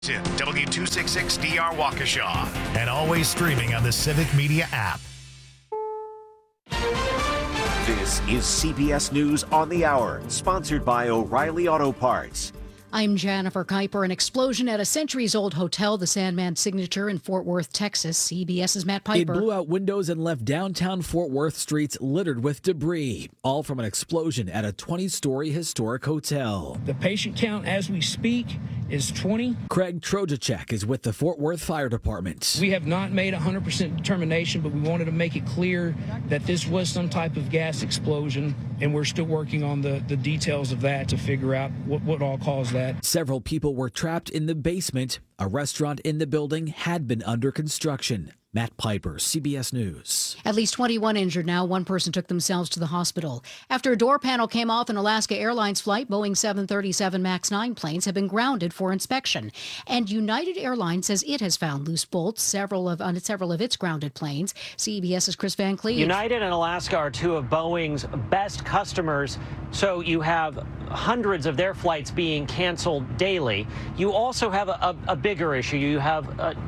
W266DR Waukesha, and always streaming on the Civic Media app. This is CBS News on the Hour, sponsored by O'Reilly Auto Parts. I'm Jennifer Kuiper. An explosion at a centuries-old hotel, the Sandman Signature in Fort Worth, Texas. CBS's Matt Piper. It blew out windows and left downtown Fort Worth streets littered with debris, all from an explosion at a 20-story historic hotel. The patient count as we speak is 20. Craig Trojacek is with the Fort Worth Fire Department. We have not made a 100% determination, but we wanted to make it clear that this was some type of gas explosion, and we're still working on the details of that to figure out what all caused that. Several people were trapped in the basement. A restaurant in the building had been under construction. Matt Piper, CBS News. At least 21 injured now. One person took themselves to the hospital. After a door panel came off an Alaska Airlines flight, Boeing 737 MAX 9 planes have been grounded for inspection. And United Airlines says it has found loose bolts on several of its grounded planes. CBS's Chris Van Cleve. United and Alaska are two of Boeing's best customers, so you have hundreds of their flights being canceled daily. You also have a bigger issue. You have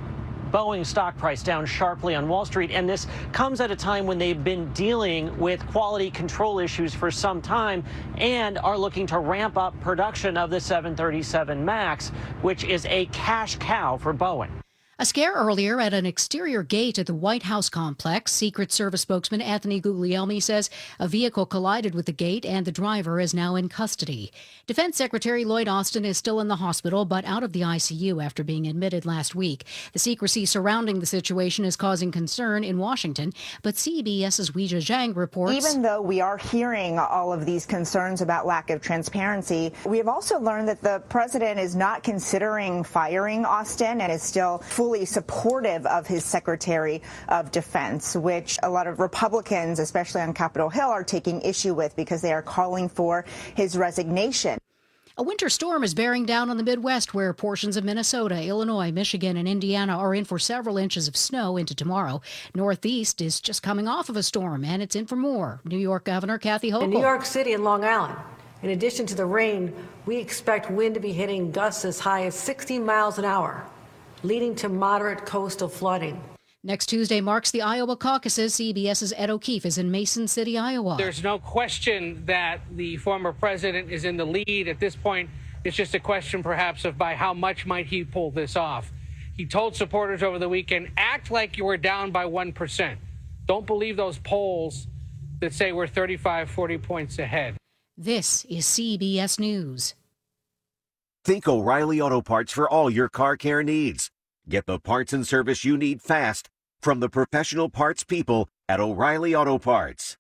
Boeing stock price down sharply on Wall Street, and this comes at a time when they've been dealing with quality control issues for some time and are looking to ramp up production of the 737 MAX, which is a cash cow for Boeing. A scare earlier at an exterior gate at the White House complex. Secret Service spokesman Anthony Guglielmi says a vehicle collided with the gate and the driver is now in custody. Defense Secretary Lloyd Austin is still in the hospital but out of the ICU after being admitted last week. The secrecy surrounding the situation is causing concern in Washington, but CBS's Weijia Zhang reports. Even though we are hearing all of these concerns about lack of transparency, we have also learned that the president is not considering firing Austin and is still fully supportive of his Secretary of Defense, which a lot of Republicans, especially on Capitol Hill, are taking issue with because they are calling for his resignation. A winter storm is bearing down on the Midwest, where portions of Minnesota, Illinois, Michigan, and Indiana are in for several inches of snow into tomorrow. Northeast is just coming off of a storm, and it's in for more. New York Governor Kathy Hochul. In New York City and Long Island, in addition to the rain, we expect wind to be hitting gusts as high as 60 miles an hour, leading to moderate coastal flooding. Next Tuesday marks the Iowa caucuses. CBS's Ed O'Keefe is in Mason City, Iowa. There's no question that the former president is in the lead. At this point, it's just a question perhaps of by how much might he pull this off. He told supporters over the weekend, act like you were down by 1%. Don't believe those polls that say we're 35, 40 points ahead. This is CBS News. Think O'Reilly Auto Parts for all your car care needs. Get the parts and service you need fast from the professional parts people at O'Reilly Auto Parts.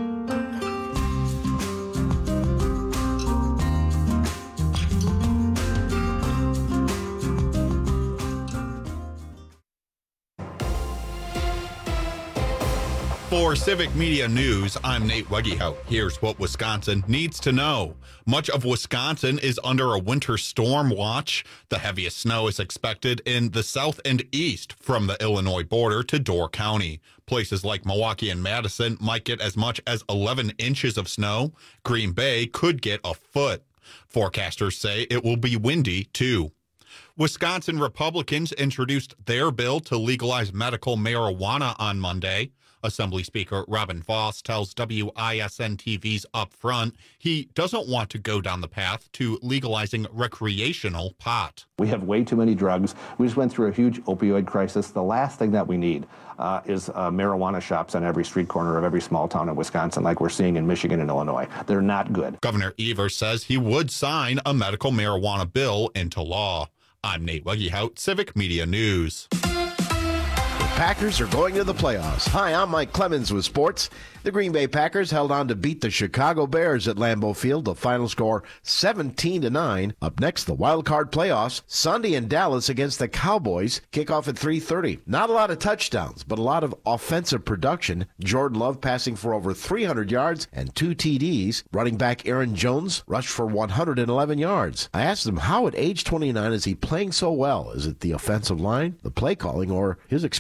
For Civic Media News, I'm Nate Wegehout. Here's what Wisconsin needs to know. Much of Wisconsin is under a winter storm watch. The heaviest snow is expected in the south and east from the Illinois border to Door County. Places like Milwaukee and Madison might get as much as 11 inches of snow. Green Bay could get a foot. Forecasters say it will be windy, too. Wisconsin Republicans introduced their bill to legalize medical marijuana on Monday. Assembly Speaker Robin Vos tells WISN-TV's Upfront he doesn't want to go down the path to legalizing recreational pot. We have way too many drugs. We just went through a huge opioid crisis. The last thing that we need is marijuana shops on every street corner of every small town in Wisconsin like we're seeing in Michigan and Illinois. They're not good. Governor Evers says he would sign a medical marijuana bill into law. I'm Nate Wegehout, Civic Media News. Packers are going to the playoffs. Hi, I'm Mike Clemens with sports. The Green Bay Packers held on to beat the Chicago Bears at Lambeau Field. The final score 17-9. Up next, the wild card playoffs. Sunday in Dallas against the Cowboys. Kickoff at 3:30. Not a lot of touchdowns, but a lot of offensive production. Jordan Love passing for over 300 yards and 2 TDs. Running back Aaron Jones rushed for 111 yards. I asked him how at age 29 is he playing so well? Is it the offensive line, the play calling, or his experience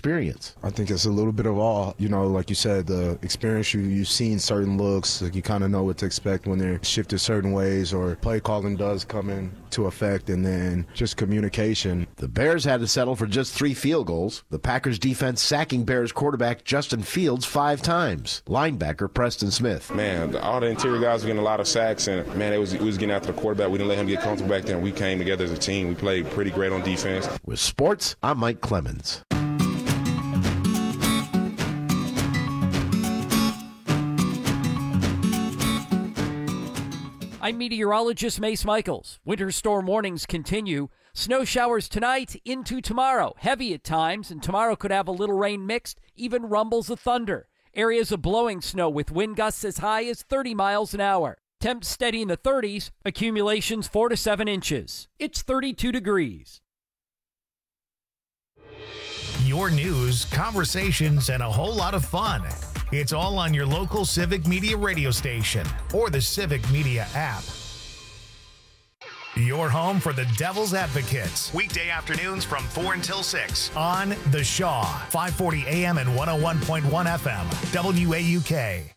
experience. I think it's a little bit of all. Like you said, the experience, you've seen certain looks. Like you kind of know what to expect when they're shifted certain ways or play calling does come into effect, and then just communication. The Bears had to settle for just 3 field goals. The Packers defense sacking Bears quarterback Justin Fields 5 times. Linebacker Preston Smith. Man, all the interior guys were getting a lot of sacks, and man, it was getting after the quarterback. We didn't let him get comfortable back there. We came together as a team. We played pretty great on defense. With sports, I'm Mike Clemens. I'm meteorologist Mace Michaels. Winter storm warnings continue. Snow showers tonight into tomorrow. Heavy at times, and tomorrow could have a little rain mixed, even rumbles of thunder. Areas of blowing snow with wind gusts as high as 30 miles an hour. Temps steady in the 30s, accumulations 4 to 7 inches. It's 32 degrees. Your news, conversations, and a whole lot of fun. It's all on your local Civic Media radio station or the Civic Media app. Your home for the Devil's Advocates. Weekday afternoons from 4 until 6 on The Shaw, 540 AM and 101.1 FM, WAUK.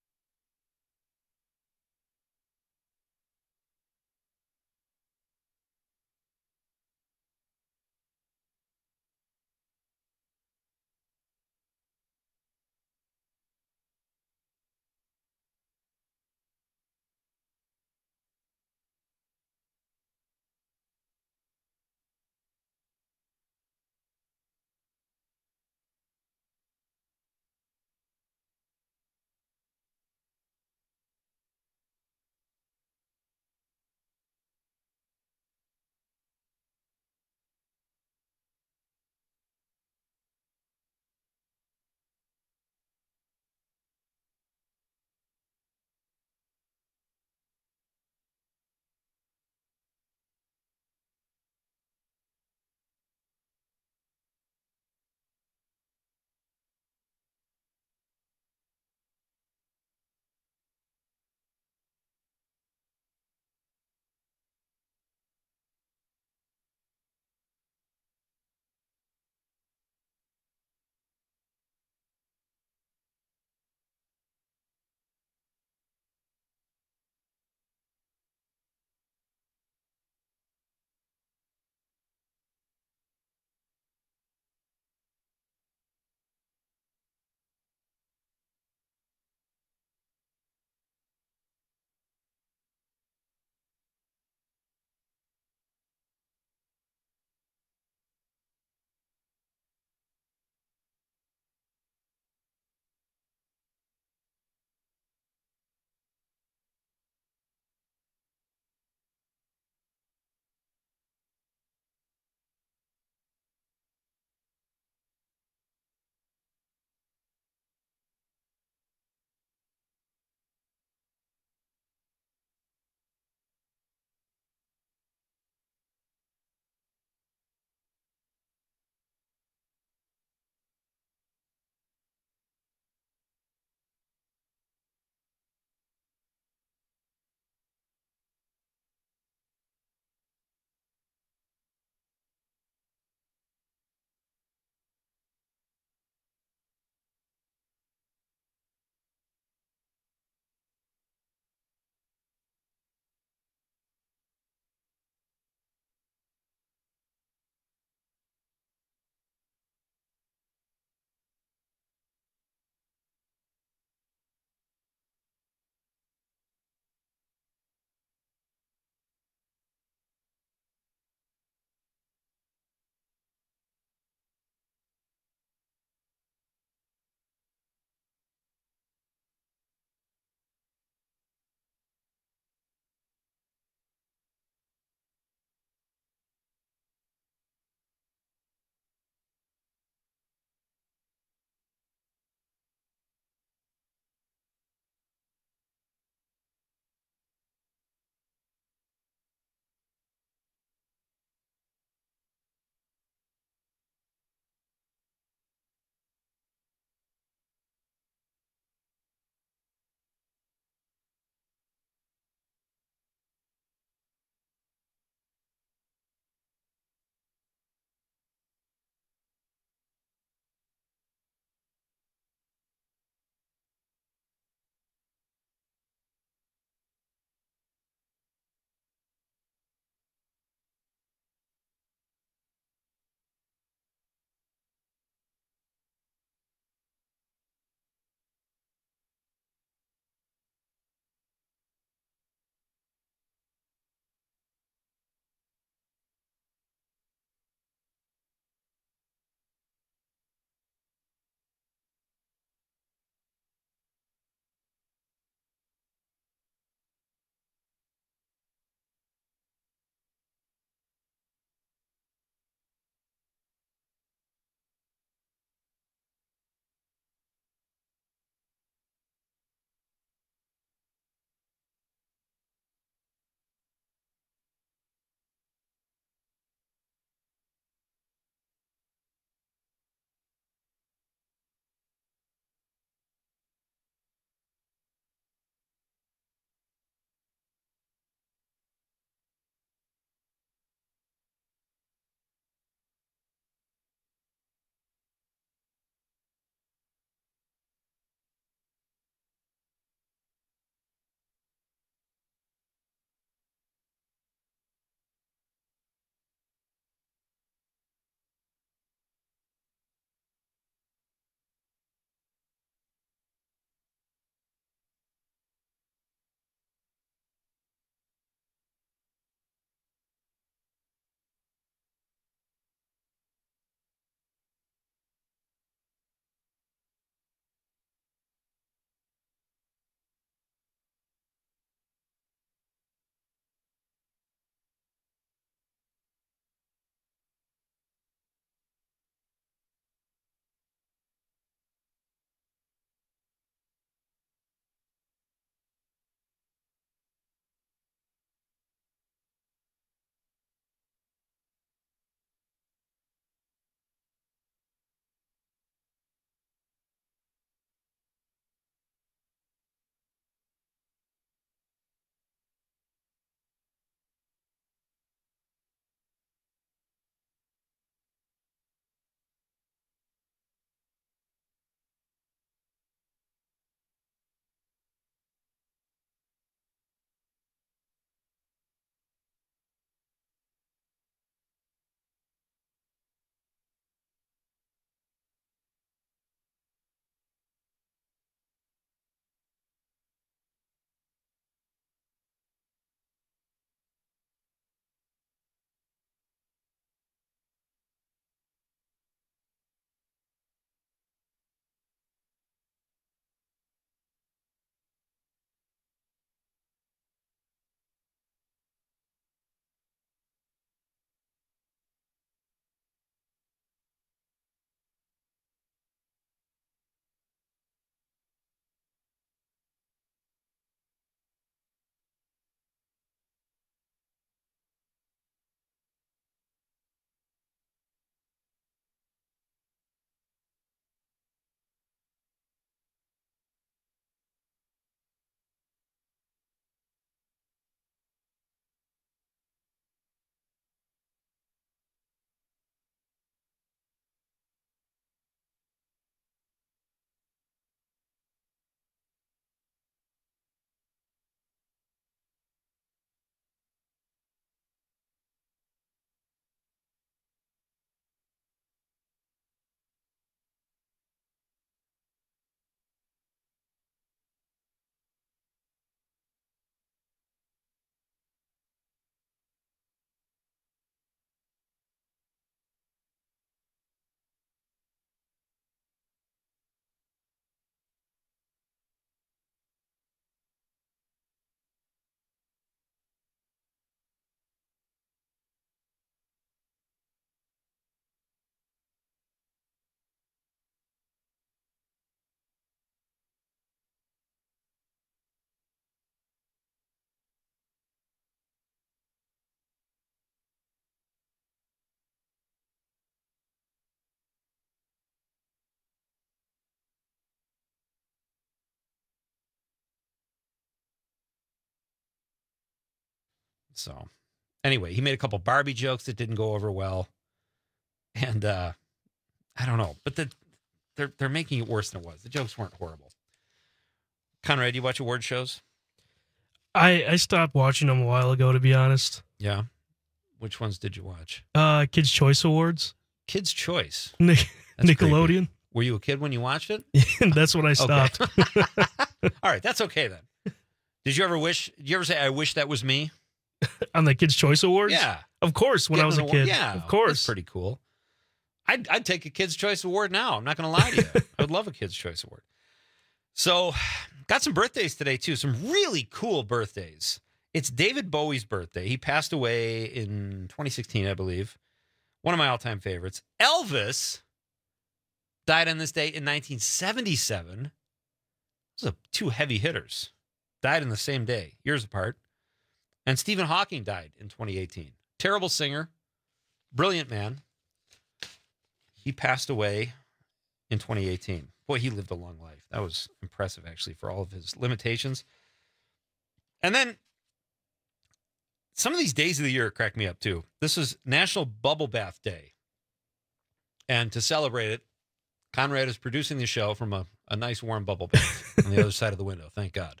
So anyway, he made a couple Barbie jokes that didn't go over well. And I don't know, but they're making it worse than it was. The jokes weren't horrible. Conrad, do you watch award shows? I stopped watching them a while ago, to be honest. Yeah. Which ones did you watch? Kids' Choice Awards. Kids' Choice. Nickelodeon. Creepy. Were you a kid when you watched it? That's when I stopped. Okay. All right, that's okay then. Did you ever say, I wish that was me? On the Kids' Choice Awards? Yeah. Of course, when I was a kid. Yeah. Of course. That's pretty cool. I'd take a Kids' Choice Award now. I'm not going to lie to you. I would love a Kids' Choice Award. So, got some birthdays today, too. Some really cool birthdays. It's David Bowie's birthday. He passed away in 2016, I believe. One of my all-time favorites. Elvis died on this date in 1977. Those are two heavy hitters. Died in the same day, years apart. And Stephen Hawking died in 2018. Terrible singer, brilliant man. He passed away in 2018. Boy, he lived a long life. That was impressive, actually, for all of his limitations. And then some of these days of the year crack me up, too. This is National Bubble Bath Day. And to celebrate it, Conrad is producing the show from a nice warm bubble bath on the other side of the window. Thank God.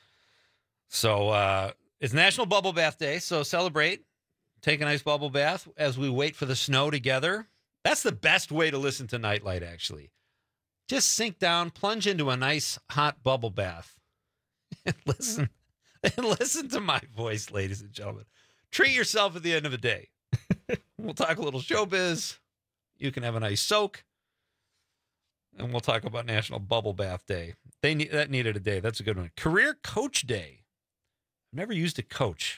So it's National Bubble Bath Day. So celebrate. Take a nice bubble bath as we wait for the snow together. That's the best way to listen to Nightlight, actually. Just sink down, plunge into a nice hot bubble bath, and listen to my voice, ladies and gentlemen. Treat yourself at the end of the day. We'll talk a little showbiz. You can have a nice soak, and we'll talk about National Bubble Bath Day. That needed a day. That's a good one. Career Coach Day. I've never used a coach.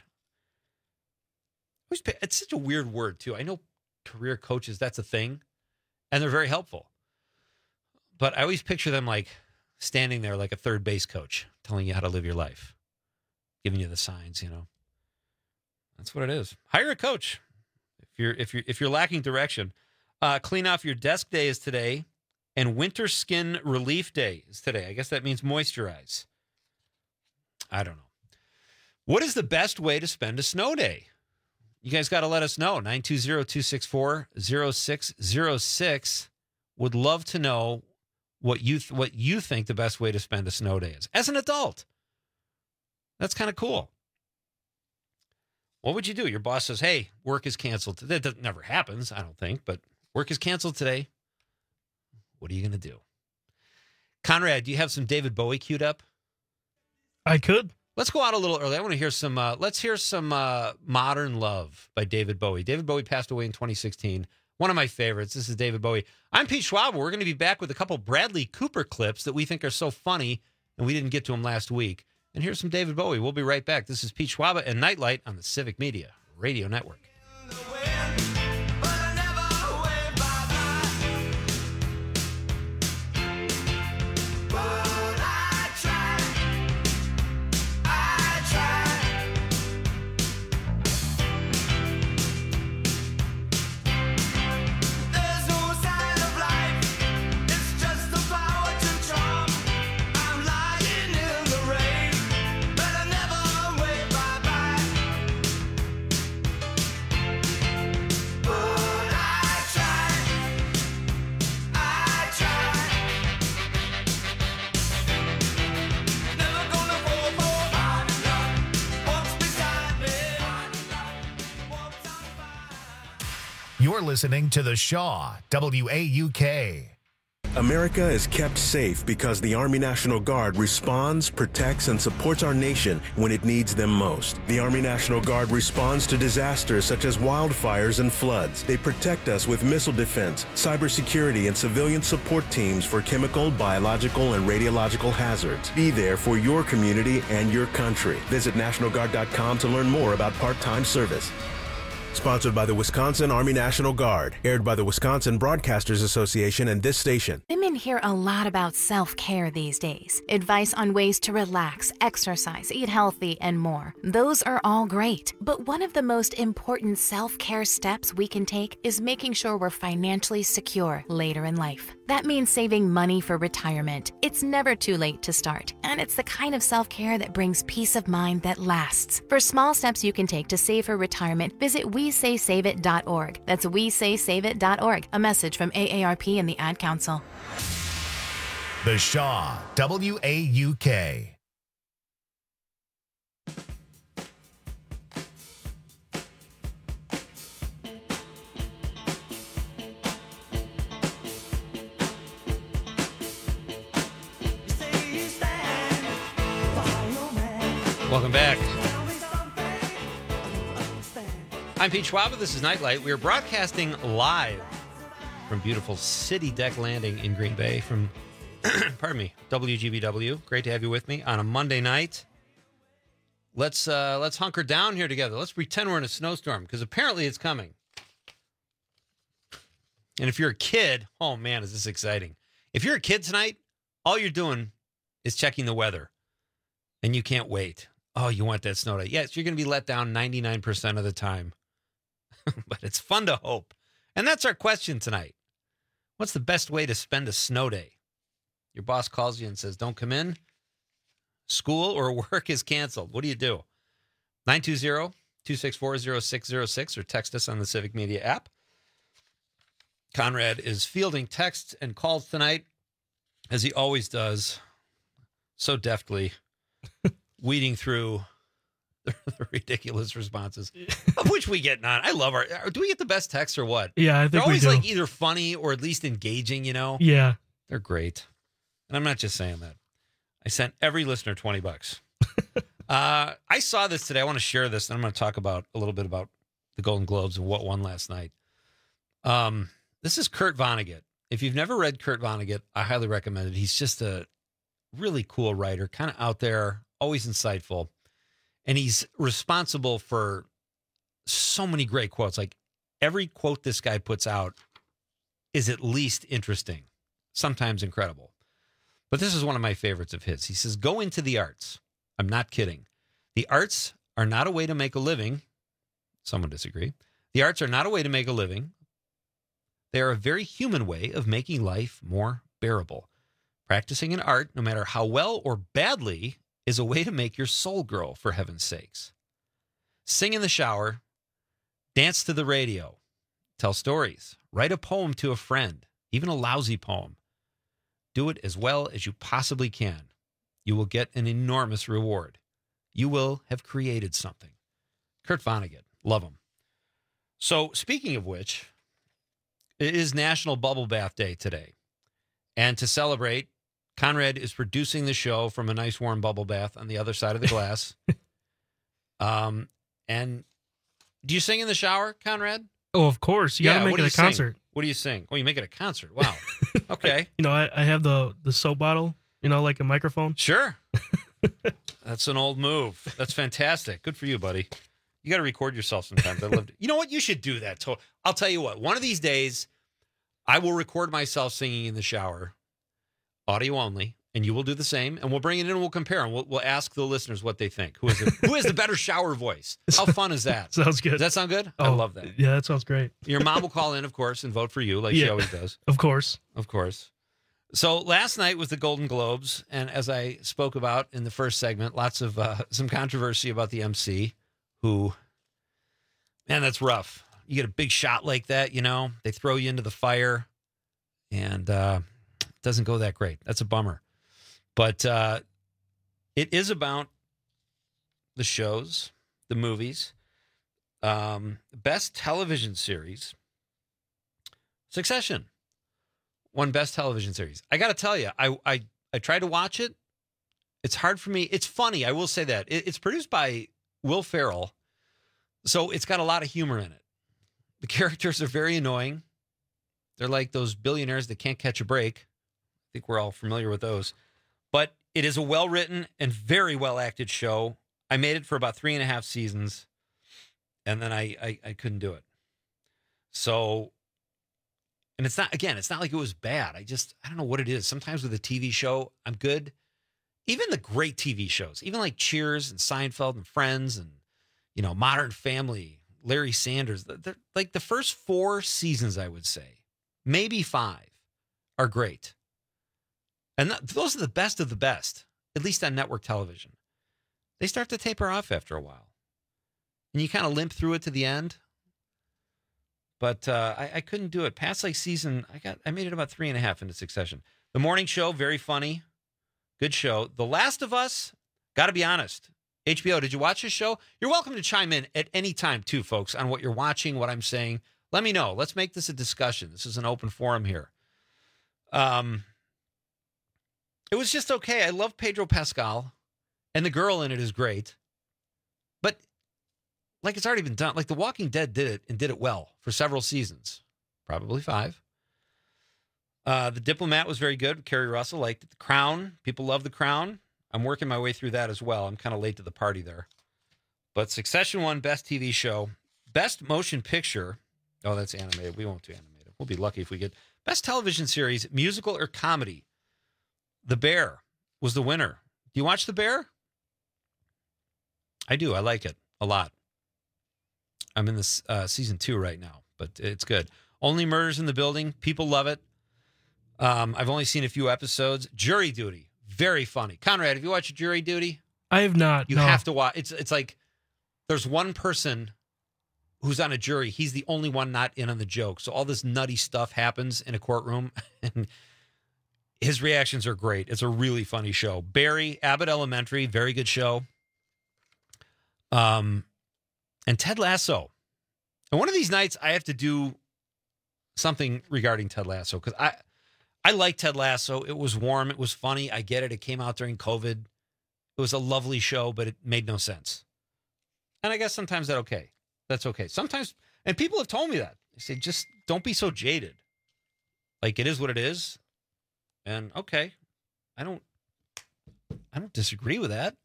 It's such a weird word, too. I know career coaches, that's a thing, and they're very helpful. But I always picture them like standing there like a third base coach, telling you how to live your life, giving you the signs, you know. That's what it is. Hire a coach if you're lacking direction. Clean off your desk day is today, and winter skin relief day is today. I guess that means moisturize. I don't know. What is the best way to spend a snow day? You guys got to let us know. 920-264-0606. Would love to know what you think the best way to spend a snow day is as an adult. That's kind of cool. What would you do? Your boss says, hey, work is canceled. That never happens, I don't think, but work is canceled today. What are you going to do? Conrad, do you have some David Bowie queued up? I could. Let's go out a little early. I want to hear some, let's hear some Modern Love by David Bowie. David Bowie passed away in 2016. One of my favorites. This is David Bowie. I'm Pete Schwab. We're going to be back with a couple Bradley Cooper clips that we think are so funny, and we didn't get to them last week. And here's some David Bowie. We'll be right back. This is Pete Schwab and Nightlight on the Civic Media Radio Network. You're listening to The Shaw, WAUK. America is kept safe because the Army National Guard responds, protects, and supports our nation when it needs them most. The Army National Guard responds to disasters such as wildfires and floods. They protect us with missile defense, cybersecurity, and civilian support teams for chemical, biological, and radiological hazards. Be there for your community and your country. Visit NationalGuard.com to learn more about part-time service. Sponsored by the Wisconsin Army National Guard. Aired by the Wisconsin Broadcasters Association and this station. Women hear a lot about self-care these days. Advice on ways to relax, exercise, eat healthy, and more. Those are all great. But one of the most important self-care steps we can take is making sure we're financially secure later in life. That means saving money for retirement. It's never too late to start, and it's the kind of self-care that brings peace of mind that lasts. For small steps you can take to save for retirement, visit WeSaySaveIt.org. That's WeSaySaveIt.org. A message from AARP and the Ad Council. The Shaw, WAUK. Welcome back. I'm Pete Schwab. This is Nightlight. We are broadcasting live from beautiful City Deck Landing in Green Bay from, pardon me, WGBW. Great to have you with me on a Monday night. Let's hunker down here together. Let's pretend we're in a snowstorm because apparently it's coming. And if you're a kid, oh man, is this exciting. If you're a kid tonight, all you're doing is checking the weather and you can't wait. Oh, you want that snow day. Yes, you're going to be let down 99% of the time. But it's fun to hope. And that's our question tonight. What's the best way to spend a snow day? Your boss calls you and says, don't come in. School or work is canceled. What do you do? 920-264-0606 or text us on the Civic Media app. Conrad is fielding texts and calls tonight, as he always does, so deftly. Weeding through the ridiculous responses, of which we get none. I love our. Do we get the best texts or what? Yeah, I think they're always we do. like either funny or at least engaging. You know? Yeah, they're great. And I'm not just saying that. I sent every listener $20. I saw this today. I want to share this, and I'm going to talk about a little bit about the Golden Globes and what won last night. This is Kurt Vonnegut. If you've never read Kurt Vonnegut, I highly recommend it. He's just a really cool writer, kind of out there. Always insightful. And he's responsible for so many great quotes. Like every quote this guy puts out is at least interesting, sometimes incredible. But this is one of my favorites of his. He says, go into the arts. I'm not kidding. The arts are not a way to make a living. Some would disagree. The arts are not a way to make a living. They are a very human way of making life more bearable. Practicing an art, no matter how well or badly, is a way to make your soul grow, for heaven's sakes. Sing in the shower, dance to the radio, tell stories, write a poem to a friend, even a lousy poem. Do it as well as you possibly can. You will get an enormous reward. You will have created something. Kurt Vonnegut, love him. So speaking of which, it is National Bubble Bath Day today. And to celebrate, Conrad is producing the show from a nice warm bubble bath on the other side of the glass. And do you sing in the shower, Conrad? Oh, of course. You got to make it a concert. What do you sing? Oh, you make it a concert. Wow. Okay. I have the soap bottle, like a microphone. Sure. That's an old move. That's fantastic. Good for you, buddy. You got to record yourself sometimes. You know what? You should do that. I'll tell you what. One of these days, I will record myself singing in the shower. Audio only, and you will do the same, and we'll bring it in and we'll compare, and we'll ask the listeners what they think. Who has the better shower voice? How fun is that? Sounds good. Does that sound good? I love that. Yeah, that sounds great. Your mom will call in, of course, and vote for you like she always does. Of course. Of course. So last night was the Golden Globes, and as I spoke about in the first segment, lots of some controversy about the MC, who, man, that's rough. You get a big shot like that, they throw you into the fire, and doesn't go that great. That's a bummer. But it is about the shows, the movies, best television series. Succession won best television series. I got to tell you, I tried to watch it. It's hard for me. It's funny. I will say that. It's produced by Will Ferrell, so it's got a lot of humor in it. The characters are very annoying. They're like those billionaires that can't catch a break. I think we're all familiar with those. But it is a well-written and very well-acted show. I made it for about 3.5 seasons, and then I couldn't do it. So, and it's not like it was bad. I don't know what it is. Sometimes with a TV show, I'm good. Even the great TV shows, even like Cheers and Seinfeld and Friends and, Modern Family, Larry Sanders, they're like the first 4 seasons, I would say, maybe 5, are great. And those are the best of the best, at least on network television. They start to taper off after a while. And you kind of limp through it to the end. But I couldn't do it. Past like season, I made it about 3.5 into Succession. The Morning Show, very funny. Good show. The Last of Us, got to be honest. HBO, did you watch this show? You're welcome to chime in at any time, too, folks, on what you're watching, what I'm saying. Let me know. Let's make this a discussion. This is an open forum here. It was just okay. I love Pedro Pascal, and the girl in it is great. But, like, it's already been done. Like, The Walking Dead did it, and did it well for several seasons. Probably 5. The Diplomat was very good. Kerry Russell liked it. The Crown. People love The Crown. I'm working my way through that as well. I'm kind of late to the party there. But Succession won Best TV Show. Best Motion Picture. Oh, that's animated. We won't do animated. We'll be lucky if we get Best Television Series, Musical or Comedy. The Bear was the winner. Do you watch The Bear? I do. I like it a lot. I'm in this season 2 right now, but it's good. Only Murders in the Building. People love it. I've only seen a few episodes. Jury Duty. Very funny. Conrad, have you watched Jury Duty? I have not. You have to watch. It's like there's one person who's on a jury. He's the only one not in on the joke. So all this nutty stuff happens in a courtroom, and his reactions are great. It's a really funny show. Barry, Abbott Elementary, very good show. And Ted Lasso. And one of these nights I have to do something regarding Ted Lasso because I like Ted Lasso. It was warm. It was funny. I get it. It came out during COVID. It was a lovely show, but it made no sense. And I guess sometimes that's okay. Sometimes, and people have told me that. They say, just don't be so jaded. Like, it is what it is. And okay, I don't disagree with that.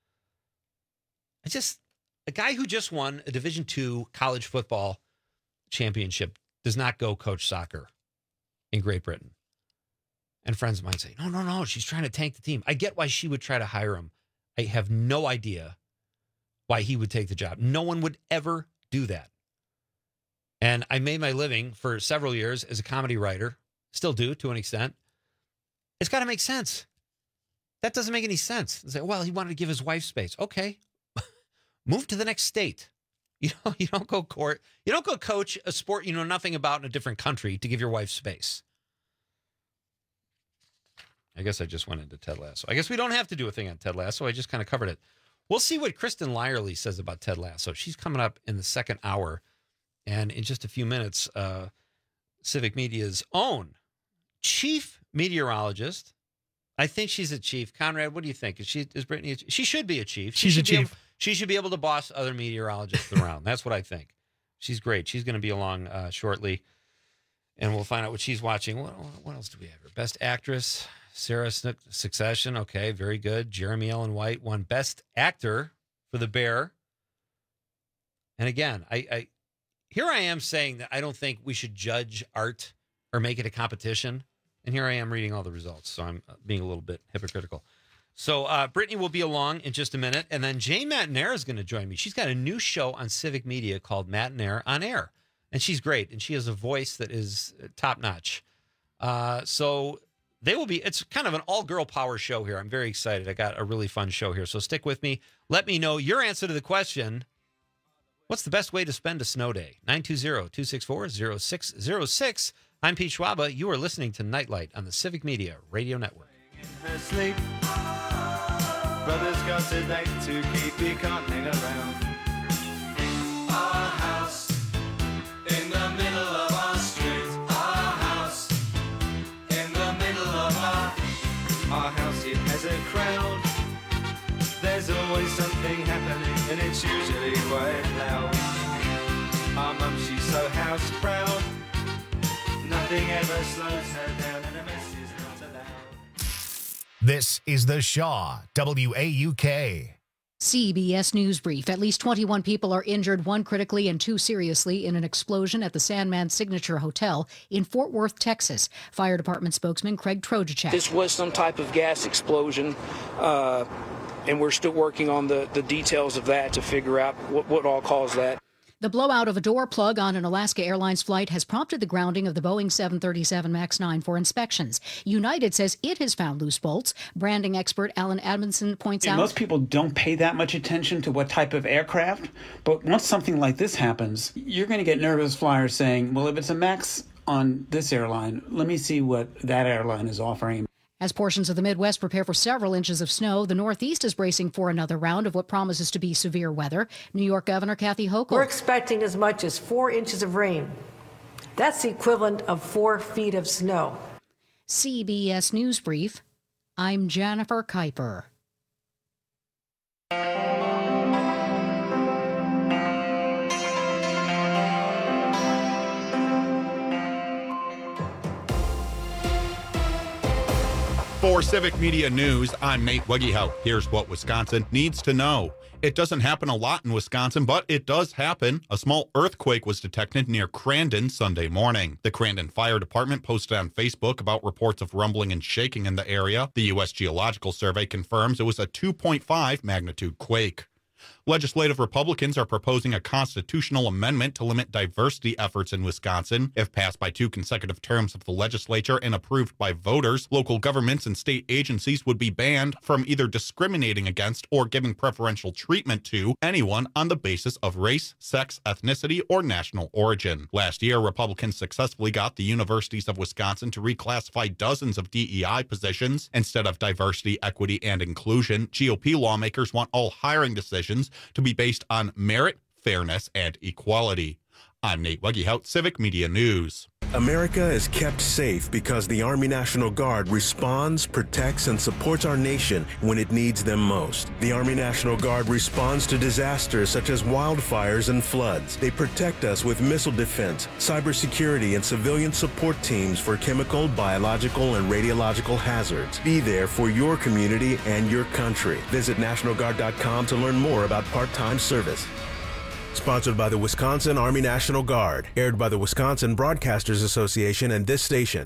A guy who just won a Division II college football championship does not go coach soccer in Great Britain. And friends of mine say, no, she's trying to tank the team. I get why she would try to hire him. I have no idea why he would take the job. No one would ever do that. And I made my living for several years as a comedy writer, still do to an extent. It's got to make sense. That doesn't make any sense. Say, well, he wanted to give his wife space. Okay. Move to the next state. You don't go court. You don't go coach a sport you know nothing about in a different country to give your wife space. I guess I just went into Ted Lasso. I guess we don't have to do a thing on Ted Lasso. I just kind of covered it. We'll see what Kristen Lyerly says about Ted Lasso. She's coming up in the second hour. And in just a few minutes, Civic Media's own chief meteorologist. I think she's a chief. Conrad, what do you think? Is Brittany a chief? She should be a chief. She's a chief. She should be able to boss other meteorologists around. That's what I think. She's great. She's going to be along shortly. And we'll find out what she's watching. What else do we have here? Best Actress. Sarah Snook, Succession. Okay, very good. Jeremy Allen White won Best Actor for The Bear. And again, I here I am saying that I don't think we should judge art or make it a competition. And here I am reading all the results. So I'm being a little bit hypocritical. So Brittany will be along in just a minute. And then Jane Matanair is going to join me. She's got a new show on Civic Media called Matanair on Air. And she's great. And she has a voice that is top notch. So they will be, it's kind of an all-girl power show here. I'm very excited. I got a really fun show here. So stick with me. Let me know your answer to the question, what's the best way to spend a snow day? 920-264-0606. I'm Pete Schwaba. You are listening to Nightlight on the Civic Media Radio Network. Her sleep. Brother's got a date to keep, he can't hang around. Our house in the middle of our street. Our house in the middle of our house. It has a crowd. There's always something happening, and it's usually quite loud. Our mum, she's so house proud. Nothing ever slows her down, and a mess is not allowed. This is the Shaw, WAUK. CBS News Brief. At least 21 people are injured, 1 critically and 2 seriously, in an explosion at the Sandman Signature Hotel in Fort Worth, Texas. Fire Department spokesman Craig Trojacek. This was some type of gas explosion, and we're still working on the details of that to figure out what all caused that. The blowout of a door plug on an Alaska Airlines flight has prompted the grounding of the Boeing 737 MAX 9 for inspections. United says it has found loose bolts. Branding expert Alan Adamson points out. Most people don't pay that much attention to what type of aircraft, but once something like this happens, you're going to get nervous flyers saying, well, if it's a MAX on this airline, let me see what that airline is offering. As portions of the Midwest prepare for several inches of snow, the Northeast is bracing for another round of what promises to be severe weather. New York Governor Kathy Hochul. We're expecting as much as 4 inches of rain. That's the equivalent of 4 feet of snow. CBS News Brief. I'm Jennifer Kuiper. For Civic Media News, I'm Nate Wegehout. Here's what Wisconsin needs to know. It doesn't happen a lot in Wisconsin, but it does happen. A small earthquake was detected near Crandon Sunday morning. The Crandon Fire Department posted on Facebook about reports of rumbling and shaking in the area. The U.S. Geological Survey confirms it was a 2.5 magnitude quake. Legislative Republicans are proposing a constitutional amendment to limit diversity efforts in Wisconsin. If passed by 2 consecutive terms of the legislature and approved by voters, local governments and state agencies would be banned from either discriminating against or giving preferential treatment to anyone on the basis of race, sex, ethnicity, or national origin. Last year, Republicans successfully got the universities of Wisconsin to reclassify dozens of DEI positions. Instead of diversity, equity, and inclusion, GOP lawmakers want all hiring decisions to be based on merit, fairness, and equality. I'm Nate Wegehout, Civic Media News. America is kept safe because the Army National Guard responds, protects, and supports our nation when it needs them most. The Army National Guard responds to disasters such as wildfires and floods. They protect us with missile defense, cybersecurity, and civilian support teams for chemical, biological, and radiological hazards. Be there for your community and your country. Visit NationalGuard.com to learn more about part-time service. Sponsored by the Wisconsin Army National Guard. Aired by the Wisconsin Broadcasters Association and this station.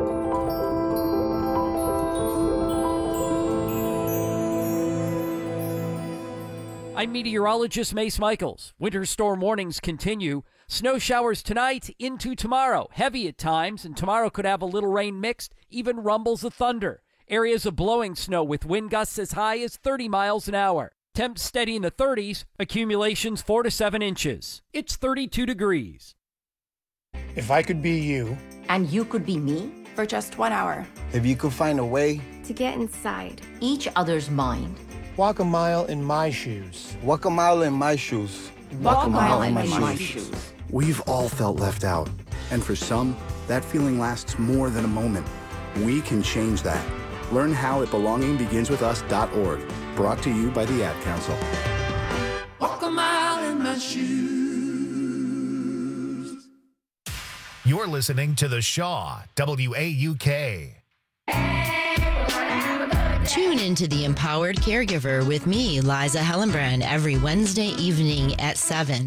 I'm meteorologist Mace Michaels. Winter storm warnings continue. Snow showers tonight into tomorrow. Heavy at times, and tomorrow could have a little rain mixed, even rumbles of thunder. Areas of blowing snow with wind gusts as high as 30 miles an hour. Temps steady in the 30s, accumulations 4 to 7 inches. It's 32 degrees. If I could be you. And you could be me for just 1 hour. If you could find a way to get inside each other's mind. Walk a mile in my shoes. Walk a mile in my shoes. Walk a mile in my shoes. We've all felt left out. And for some, that feeling lasts more than a moment. We can change that. Learn how at belongingbeginswithus.org. Brought to you by the Ad Council. Walk a mile in my shoes. You're listening to The Shaw, WAUK. Tune into The Empowered Caregiver with me, Liza Hellenbrand, every Wednesday evening at 7.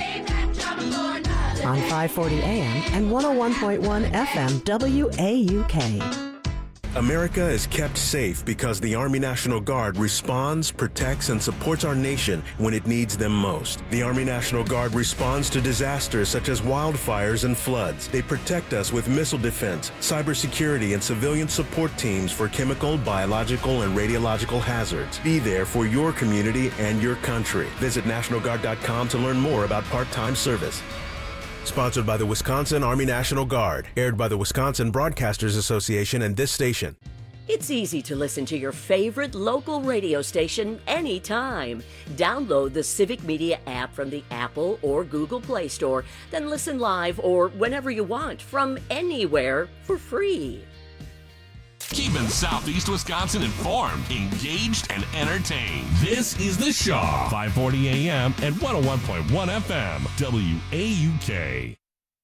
On 540 AM and 101.1 FM, WAUK. America is kept safe because the Army National Guard responds, protects, and supports our nation when it needs them most. The Army National Guard responds to disasters such as wildfires and floods. They protect us with missile defense, cybersecurity, and civilian support teams for chemical, biological, and radiological hazards. Be there for your community and your country. Visit NationalGuard.com to learn more about part-time service. Sponsored by the Wisconsin Army National Guard. Aired by the Wisconsin Broadcasters Association and this station. It's easy to listen to your favorite local radio station anytime. Download the Civic Media app from the Apple or Google Play Store, then listen live or whenever you want from anywhere for free. Keeping Southeast Wisconsin informed, engaged, and entertained. This is The Shaw, 540 AM and 101.1 FM, WAUK.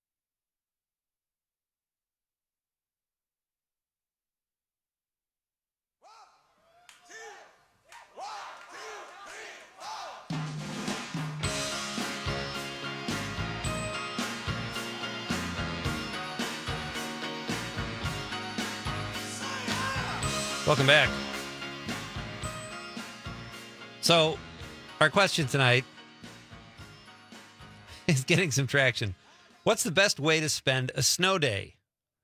Welcome back. So, our question tonight, is getting some traction. What's the best way to spend a snow day?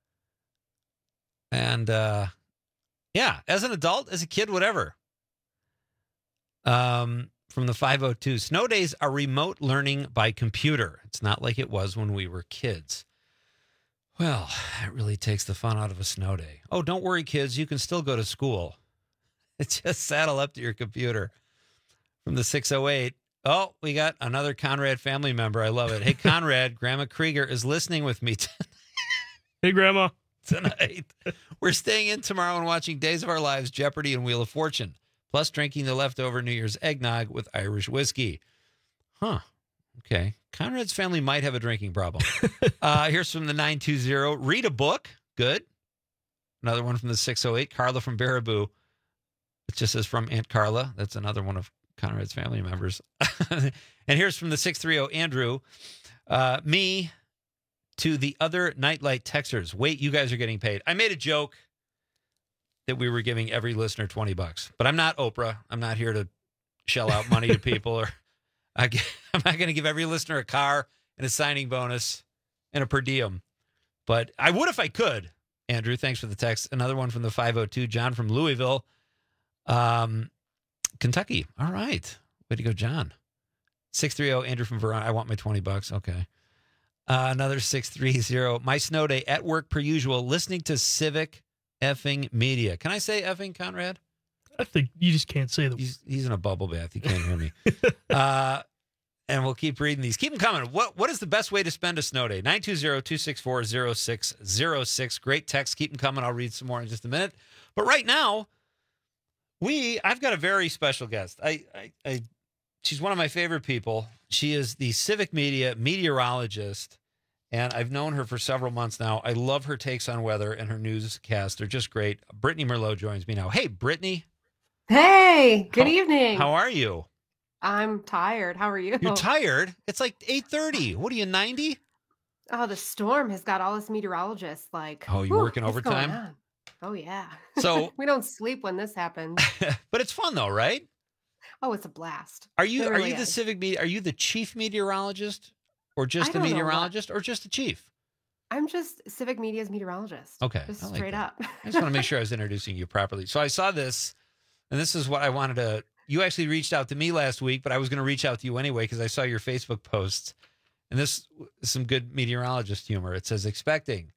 And yeah, as an adult, as a kid, whatever. From the 502, snow days are remote learning by computer. It's not like it was when we were kids. Well, it really takes the fun out of a snow day. Oh, don't worry, kids. You can still go to school. It's just saddle up to your computer. From the 608, oh, we got another Conrad family member. I love it. Hey, Conrad, Grandma Krieger is listening with me tonight. Hey, Grandma. Tonight. We're staying in tomorrow and watching Days of Our Lives, Jeopardy, and Wheel of Fortune, plus drinking the leftover New Year's eggnog with Irish whiskey. Huh. Okay. Conrad's family might have a drinking problem. Here's from the 920. Read a book. Good. Another one from the 608. Carla from Baraboo. It just says from Aunt Carla. That's another one of Conrad's family members. And here's from the 630. Andrew. Me to the other Nightlight texters. Wait, you guys are getting paid. I made a joke that we were giving every listener $20, but I'm not Oprah. I'm not here to shell out money to people, or I'm not going to give every listener a car and a signing bonus and a per diem, but I would if I could. Andrew, thanks for the text. Another one from the 502, John from Louisville, Kentucky. All right. Way to go, John. 630, Andrew from Verona. I want my $20. Okay. Another 630. My snow day at work per usual, listening to Civic effing media. Can I say effing, Conrad? I think you just can't say that. He's in a bubble bath. He can't hear me. And we'll keep reading these. Keep them coming. What is the best way to spend a snow day? 920-264-0606. Great text. Keep them coming. I'll read some more in just a minute. But right now, I've got a very special guest. She's one of my favorite people. She is the Civic Media meteorologist, and I've known her for several months now. I love her takes on weather and her newscasts. They're just great. Brittany Merlot joins me now. Hey, Brittany. Hey, good evening. How are you? I'm tired. How are you? You're tired? It's like 8:30. What are you, 90? Oh, the storm has got all us meteorologists like. Oh, you working overtime? Oh, yeah. So we don't sleep when this happens. But it's fun though, right? Oh, it's a blast. Are you really the Civic Media? Are you the chief meteorologist, or just the meteorologist, or just the chief? I'm just Civic Media's meteorologist. Okay, just like straight that. up. I just want to make sure I was introducing you properly. So I saw this, and this is what I wanted to. You actually reached out to me last week, but I was going to reach out to you anyway because I saw your Facebook posts, and this is some good meteorologist humor. It says expecting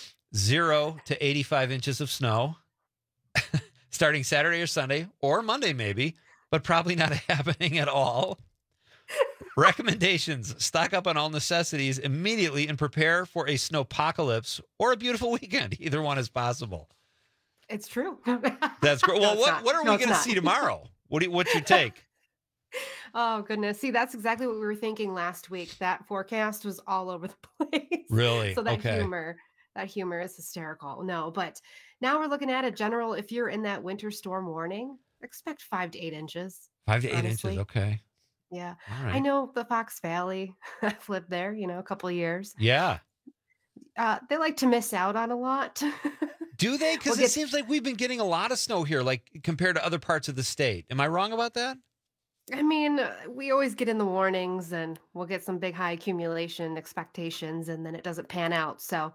0 to 85 inches of snow starting Saturday or Sunday or Monday maybe, but probably not happening at all. Recommendations: stock up on all necessities immediately and prepare for a snowpocalypse or a beautiful weekend. Either one is possible. It's true. That's great. Well, No, it's not. what are No, we it's going to not. see tomorrow? What's your take? Oh, goodness. See, that's exactly what we were thinking last week. That forecast was all over the place. Really? So that Okay. humor is hysterical. No, but now we're looking at a general, if you're in that winter storm warning, expect 5 to 8 inches. 5 to 8 honestly. inches. Okay. Yeah. All I right. know the Fox Valley. I've lived there, a couple of years. Yeah. They like to miss out on a lot. Do they? Because We'll it seems like we've been getting a lot of snow here, like compared to other parts of the state. Am I wrong about that? I mean, we always get in the warnings and we'll get some big high accumulation expectations and then it doesn't pan out. So,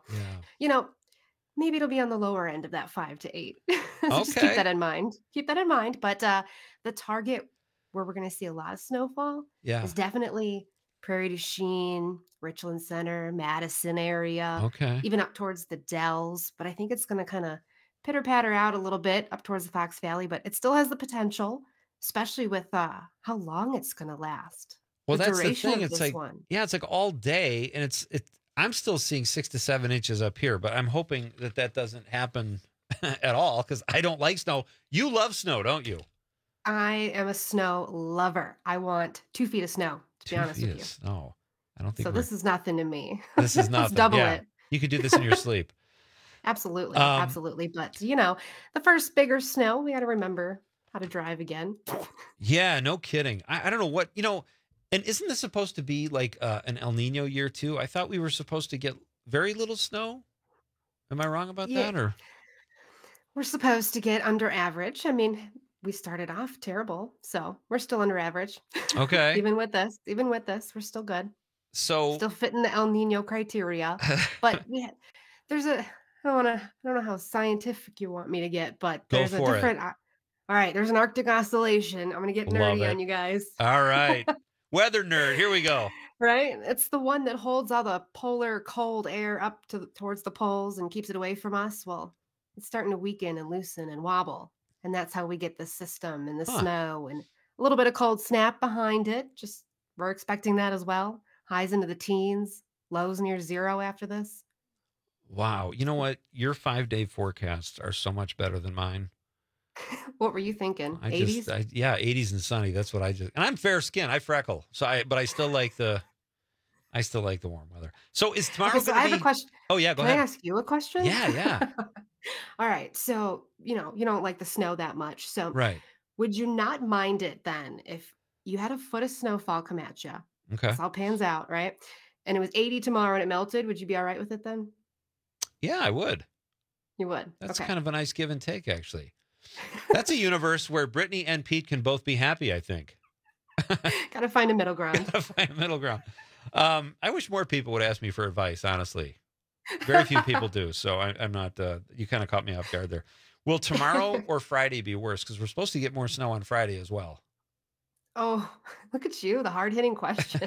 maybe it'll be on the lower end of that 5 to 8. So just keep Okay. that in mind. Keep that in mind. But the target where we're going to see a lot of snowfall Yeah. is definitely Prairie du Chien, Richland Center, Madison area, Okay. even up towards the Dells. But I think it's going to kind of pitter patter out a little bit up towards the Fox Valley, but it still has the potential, especially with how long it's going to last. Well, the that's the duration thing. of It's this like, one. yeah, it's like all day, and I'm still seeing 6 to 7 inches up here, but I'm hoping that doesn't happen at all because I don't like snow. You love snow, don't you? I am a snow lover. I want 2 feet of snow, to be 2 honest feet with of you. snow. I don't think So we're- this is nothing to me. this is Let's nothing. double Yeah. it. You could do this in your sleep. Absolutely. Um, Absolutely. But, the first bigger snow, we got to remember how to drive again. Yeah, no kidding. I don't know what, and isn't this supposed to be like an El Nino year too? I thought we were supposed to get very little snow. Am I wrong about Yeah. that? Or We're supposed to get under average. I mean, we started off terrible, so we're still under average. Okay. Even with this, we're still good. So Still fitting the El Nino criteria, but I don't know how scientific you want me to get, but Go there's a for it. different. All right, there's an Arctic oscillation. I'm gonna get Love nerdy it. on you guys. All right. Weather nerd, here we go. Right? It's the one that holds all the polar cold air up towards the poles and keeps it away from us. Well, it's starting to weaken and loosen and wobble. And that's how we get the system and the snow and a little bit of cold snap behind it. Just we're expecting that as well. Highs into the teens, lows near zero after this. Wow. You know what? Your 5-day forecasts are so much better than mine. What were you thinking? I 80s? just, yeah, 80s and sunny. That's what I just, and I'm fair skinned. I freckle. But I still like the warm weather. So is tomorrow Okay, so I have a question. Oh yeah, go Can ahead. I ask you a question? Yeah. All right. So, you don't like the snow that much. So Right. would you not mind it then if you had a foot of snowfall come at you? Okay. This all pans out, right? And it was 80 tomorrow and it melted. Would you be all right with it then? Yeah, I would. You would. That's Okay. kind of a nice give and take, actually. That's a universe where Brittany and Pete can both be happy, I think. Gotta find a middle ground. Gotta find a middle ground. I wish more people would ask me for advice, honestly. Very few people do. So I'm not, you kind of caught me off guard there. Will tomorrow or Friday be worse? Because we're supposed to get more snow on Friday as well. Oh, look at you, the hard-hitting question.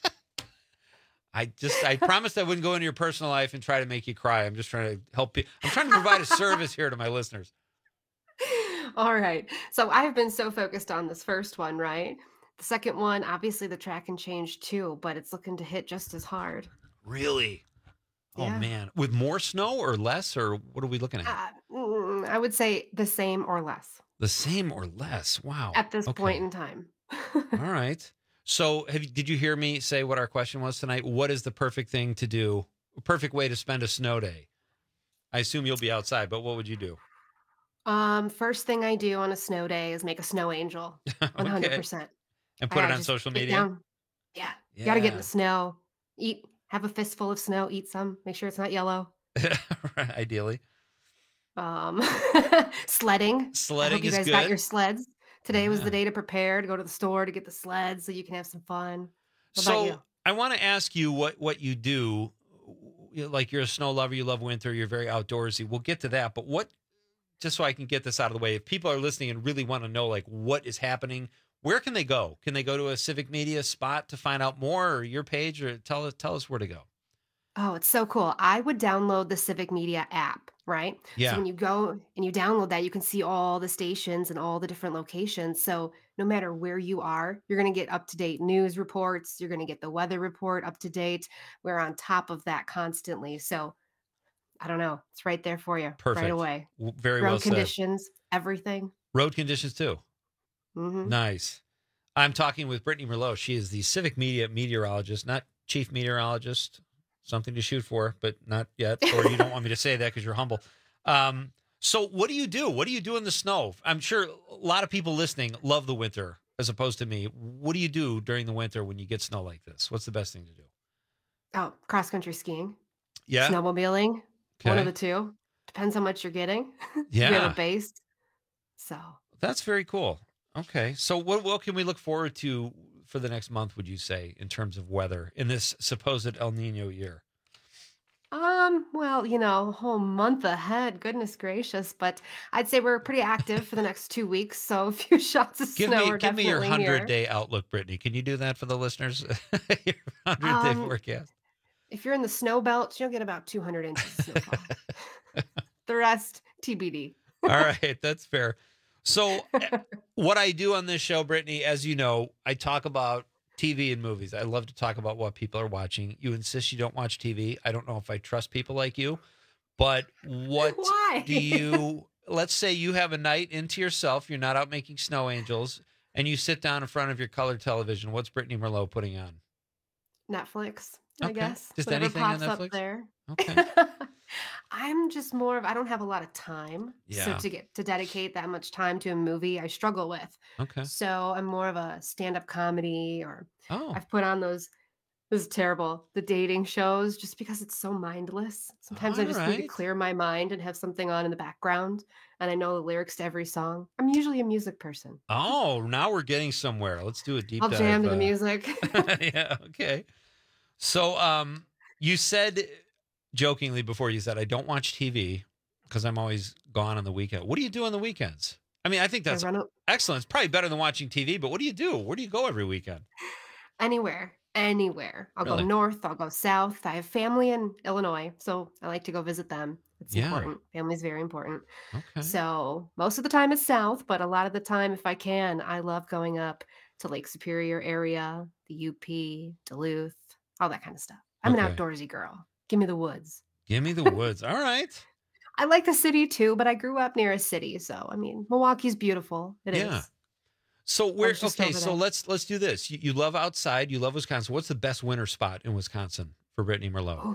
I promised I wouldn't go into your personal life and try to make you cry. I'm just trying to help you. I'm trying to provide a service here to my listeners. All right. So I've been so focused on this first one, right? The second one, obviously the track can change too, but it's looking to hit just as hard. Really? Oh, Yeah. man. With more snow or less, or what are we looking at? I would say the same or less The same or less? Wow. at this Okay. point in time. All right. So did you hear me say what our question was tonight? What is the perfect thing to do? Perfect way to spend a snow day? I assume you'll be outside, but what would you do? First thing I do on a snow day is make a snow angel. 100%. And put it on just social get media? down. Yeah. You got to get in Yeah. the snow, have a fistful of snow, eat some, make sure it's not yellow. Ideally. Sledding. I Sledding hope you is guys got good. your sleds. Today was Yeah. the day to prepare to go to the store to get the sleds so you can have some fun. What about So you? I want to ask you what you do. Like you're a snow lover, you love winter, you're very outdoorsy. We'll get to that, but just so I can get this out of the way, if people are listening and really want to know like what is happening, where can they go? Can they go to a Civic Media spot to find out more, or your page, or tell us where to go? Oh, it's so cool. I would download the Civic Media app, right? Yeah. So when you go and you download that, you can see all the stations and all the different locations. So no matter where you are, you're going to get up-to-date news reports. You're going to get the weather report up to date. We're on top of that constantly. So I don't know. It's right there for you Perfect. right away. Very Road well said. conditions, everything. Road conditions too. Hmm. Nice. I'm talking with Brittany Merlot. She is the Civic Media meteorologist, not chief meteorologist. Something to shoot for, but not yet. Or you don't want me to say that because you're humble. So what do you do? What do you do in the snow? I'm sure a lot of people listening love the winter as opposed to me. What do you do during the winter when you get snow like this? What's the best thing to do? Oh, cross-country skiing, Yeah. snowmobiling, one Okay. of the two. Depends how much you're getting. We Yeah. have a base. So That's very cool. Okay. So what can we look forward to for the next month, would you say, in terms of weather in this supposed El Nino year? Well, a whole month ahead, goodness gracious, but I'd say we're pretty active for the next 2 weeks, so a few shots of Give snow me are give me your definitely here. 100-day outlook, Brittany. Can you do that for the listeners? Your 100-day Um, forecast. If you're in the snow belt, you'll get about 200 inches of snowfall. The rest, TBD. All right, that's fair. So what I do on this show, Brittany, as you know, I talk about TV and movies. I love to talk about what people are watching. You insist you don't watch TV. I don't know if I trust people like you, but what Why? do you, let's say you have a night into yourself, you're not out making snow angels, and you sit down in front of your color television. What's Brittany Merlot putting on? Netflix, I Okay. guess. Just Whatever anything on pops up Netflix? there. Okay. I'm just I don't have a lot of time. So Yeah. to dedicate that much time to a movie, I struggle with. Okay. So I'm more of a stand-up comedy, or Oh. I've put on those, this is terrible, the dating shows, just because it's so mindless. Sometimes I just need to Alright. clear my mind and have something on in the background, and I know the lyrics to every song. I'm usually a music person. Oh, now we're getting somewhere. Let's do a deep I'll dive. jam to the music. Yeah, okay. So you said jokingly before, you said, I don't watch TV because I'm always gone on the weekend. What do you do on the weekends? I mean, I think that's excellent. It's probably better than watching TV, but what do you do? Where do you go every weekend? Anywhere. I'll Really? go north, I'll go south. I have family in Illinois, so I like to go visit them. It's Yeah. important. Family's very important. Okay. So most of the time it's south, but a lot of the time, if I can, I love going up to Lake Superior area, the UP, Duluth, all that kind of stuff. I'm an Okay. outdoorsy girl. Give me the woods. Give me the woods. All right. I like the city too, but I grew up near a city, so I mean, Milwaukee's beautiful. It is. Yeah. So where? was just Okay. over So there. let's do this. You love outside. You love Wisconsin. What's the best winter spot in Wisconsin for Brittany Merlot?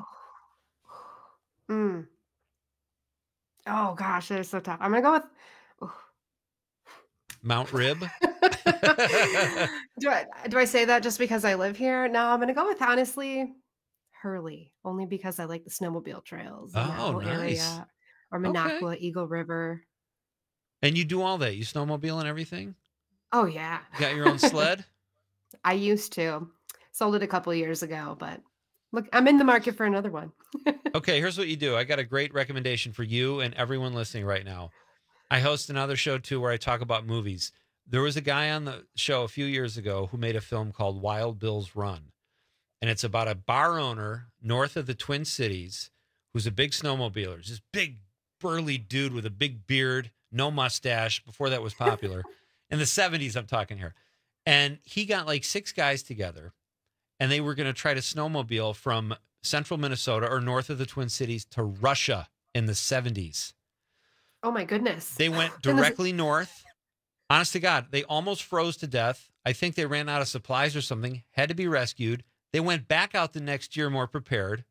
Mm. Oh gosh, that is so tough. I'm gonna go with. Mount Rib. Do I say that just because I live here? No, I'm gonna go with honestly Hurley, only because I like the snowmobile trails in that Oh, whole nice. area, or Minocqua, Eagle River. And you do all that. You snowmobile and everything. Oh yeah, You got your own sled. I used to. Sold it a couple years ago, but look, I'm in the market for another one. Okay, here's what you do. I got a great recommendation for you and everyone listening right now. I host another show too where I talk about movies. There was a guy on the show a few years ago who made a film called Wild Bill's Run. And it's about a bar owner north of the Twin Cities who's a big snowmobiler. Just big, burly dude with a big beard, no mustache. Before that was popular. In the 70s, I'm talking here. And he got like 6 guys together, and they were going to try to snowmobile from central Minnesota or north of the Twin Cities to Russia in the 70s. Oh my goodness. They went directly north. Honest to God, they almost froze to death. I think they ran out of supplies or something, had to be rescued. They went back out the next year more prepared.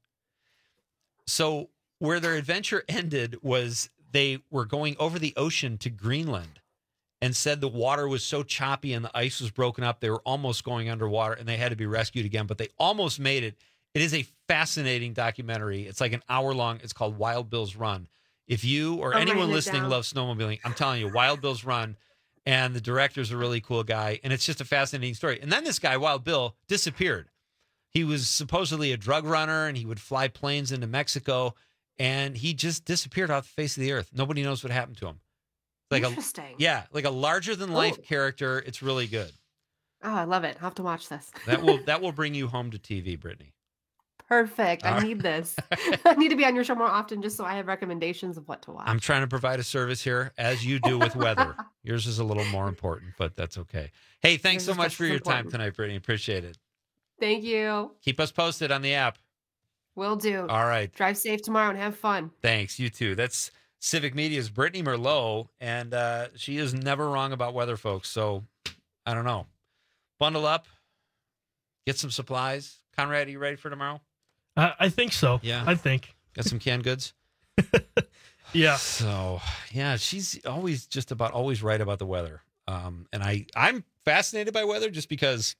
So where their adventure ended was they were going over the ocean to Greenland, and said the water was so choppy and the ice was broken up, they were almost going underwater and they had to be rescued again, but they almost made it. It is a fascinating documentary. It's like an hour long. It's called Wild Bill's Run. If you or I'm anyone writing it listening down. loves snowmobiling, I'm telling you, Wild Bill's Run, and the director's a really cool guy, and it's just a fascinating story. And then this guy, Wild Bill, disappeared. He was supposedly a drug runner, and he would fly planes into Mexico, and he just disappeared off the face of the earth. Nobody knows what happened to him. Like Interesting. like a larger than life Oh. character. It's really good. Oh, I love it. I'll have to watch this. That will bring you home to TV, Brittany. Perfect. All I right. need this. I need to be on your show more often just so I have recommendations of what to watch. I'm trying to provide a service here, as you do with weather. Yours is a little more important, but that's okay. Hey, thanks so Yours is much just for as your time important. tonight, Brittany. Appreciate it. Thank you. Keep us posted on the app. Will do. All right. Drive safe tomorrow and have fun. Thanks. You too. That's Civic Media's Brittany Merlot, and she is never wrong about weather, folks. So I don't know. Bundle up. Get some supplies. Conrad, are you ready for tomorrow? I think so. Yeah. I think. Got some canned goods? Yeah. So, yeah, she's always right about the weather. And I'm fascinated by weather just because,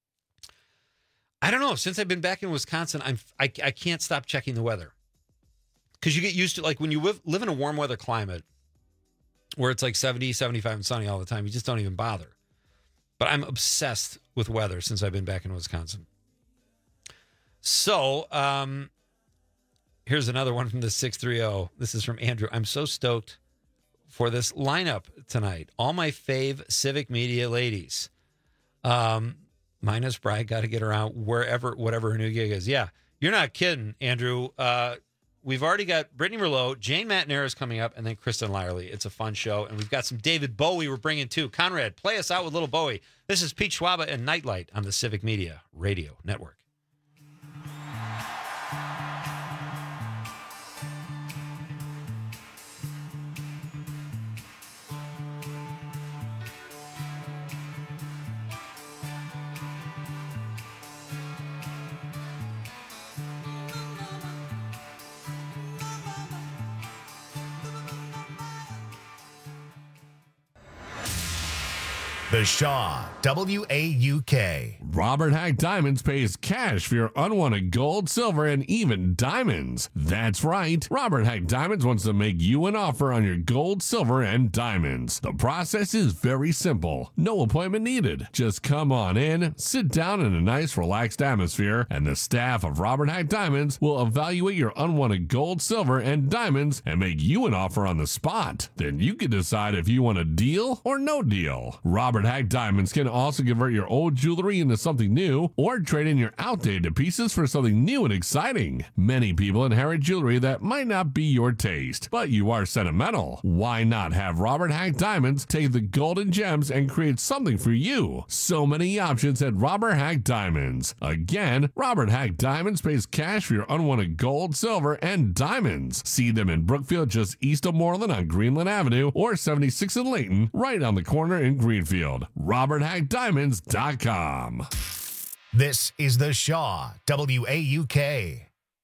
I don't know, since I've been back in Wisconsin, I can't stop checking the weather. Because you get used to, like, when you live in a warm weather climate where it's like 70, 75 and sunny all the time, you just don't even bother. But I'm obsessed with weather since I've been back in Wisconsin. So, here's another one from the 630. This is from Andrew. I'm so stoked for this lineup tonight. All my fave Civic Media ladies. Minus Bride, got to get her out whatever her new gig is. Yeah, you're not kidding, Andrew. We've already got Brittany Merlot, Jane Matnera is coming up, and then Kristen Lyerly. It's a fun show, and we've got some David Bowie we're bringing too. Conrad, play us out with Little Bowie. This is Pete Schwaba and Nightlight on the Civic Media Radio Network. The Shaw, WAUK. Robert Hack Diamonds pays cash for your unwanted gold, silver, and even diamonds. That's right. Robert Hack Diamonds wants to make you an offer on your gold, silver, and diamonds. The process is very simple. No appointment needed. Just come on in, sit down in a nice, relaxed atmosphere, and the staff of Robert Hack Diamonds will evaluate your unwanted gold, silver, and diamonds and make you an offer on the spot. Then you can decide if you want a deal or no deal. Robert Hack Diamonds can also convert your old jewelry into something new or trade in your outdated pieces for something new and exciting. Many people inherit jewelry that might not be your taste, but you are sentimental. Why not have Robert Hack Diamonds take the golden gems and create something for you? So many options at Robert Hack Diamonds. Again, Robert Hack Diamonds pays cash for your unwanted gold, silver, and diamonds. See them in Brookfield just east of Moreland on Greenland Avenue or 76 in Layton, right on the corner in Greenfield. RobertHackDiamonds.com. This is The Shaw, WAUK.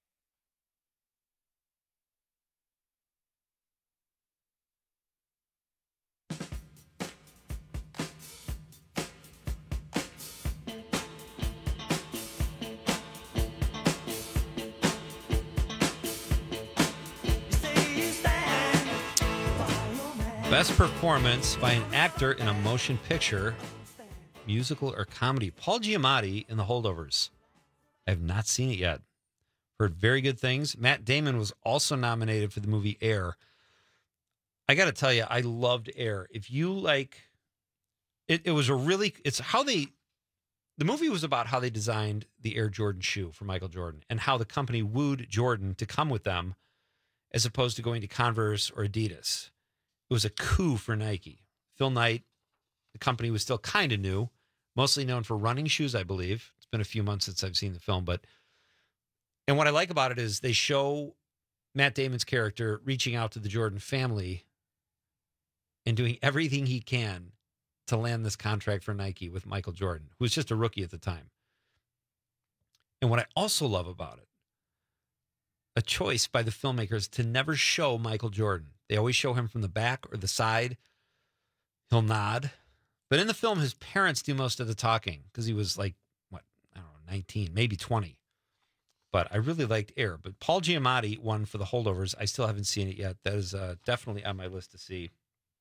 Best performance by an actor in a motion picture, musical, or comedy. Paul Giamatti in The Holdovers. I have not seen it yet. Heard very good things. Matt Damon was also nominated for the movie Air. I got to tell you, I loved Air. If you like, it was a really, it's how they, the movie was about how they designed the Air Jordan shoe for Michael Jordan and how the company wooed Jordan to come with them as opposed to going to Converse or Adidas. It was a coup for Nike. Phil Knight, the company was still kind of new, mostly known for running shoes, I believe. It's been a few months since I've seen the film, and what I like about it is they show Matt Damon's character reaching out to the Jordan family and doing everything he can to land this contract for Nike with Michael Jordan, who was just a rookie at the time. And what I also love about it, a choice by the filmmakers to never show Michael Jordan. They always show him from the back or the side. He'll nod. But in the film, his parents do most of the talking because he was like, 19, maybe 20. But I really liked Air. But Paul Giamatti won for The Holdovers. I still haven't seen it yet. That is definitely on my list to see.